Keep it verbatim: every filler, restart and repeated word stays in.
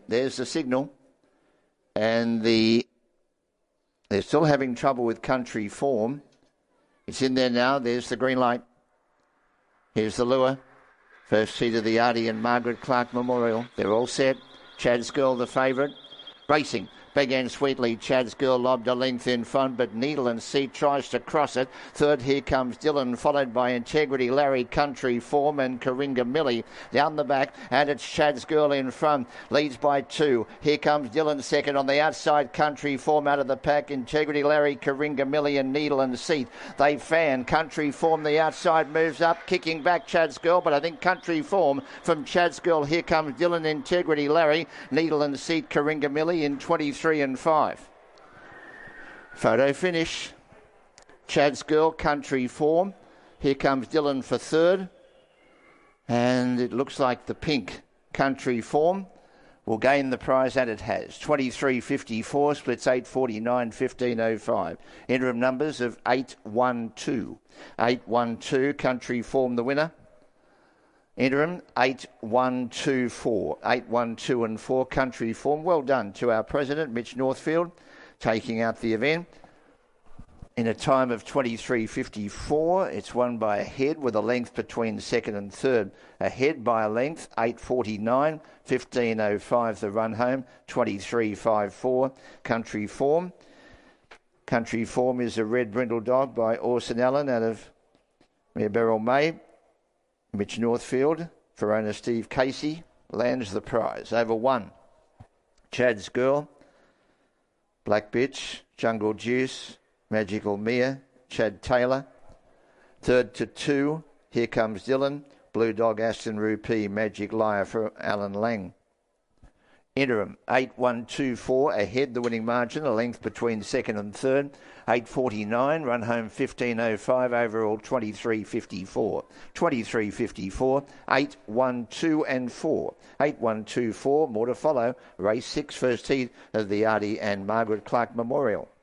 there's the signal. And the they're still having trouble with Country Form. It's in there now. There's the green light. Here's the lure. First seat of the Artie and Margaret Clark Memorial. They're all set. Chad's Girl, the favourite. Racing. Big and Sweetly, Chad's Girl lobbed a length in front, but Needle and Seat tries to cross it. Third, here comes Dylan, followed by Integrity, Larry, Country Form and Coringa Millie down the back, and it's Chad's Girl in front, leads by two. Here comes Dylan second on the outside, Country Form out of the pack, Integrity, Larry, Coringa Millie and Needle and Seat. They fan, Country Form the outside moves up, kicking back Chad's Girl, but I think Country Form from Chad's Girl. Here comes Dylan, Integrity, Larry, Needle and Seat, Coringa Millie in twenty-three and five. Photo finish. Chad's Girl, Country Form. Here comes Dylan for third. And it looks like the pink Country Form will gain the prize, and it has. twenty-three fifty-four, splits eight forty-nine, fifteen oh five. Interim numbers of eight one two. eight one two, Country Form the winner. Interim eight one two four. eight one two and four, Country Form. Well done to our president, Mitch Northfield, taking out the event. In a time of twenty-three fifty-four, it's won by a head with a length between second and third. Ahead by a length, eight forty-nine, fifteen oh five the run home, twenty-three fifty-four, Country Form. Country Form is a red brindle dog by Orson Allen out of Beryl May. Mitch Northfield, for owner Steve Casey, lands the prize. Over one, Chad's Girl, Black Bitch, Jungle Juice, Magical Mia, Chad Taylor. Third to two, Here Comes Dylan, Blue Dog Aston Rupee, Magic Liar for Alan Lang. Interim eight one two four, ahead the winning margin, a length between second and third. eight forty-nine, run home fifteen oh five, overall twenty-three fifty-four. twenty-three fifty-four, eight one two and four. eight one two four, more to follow. Race six, first heat of the Artie and Margaret Clark Memorial.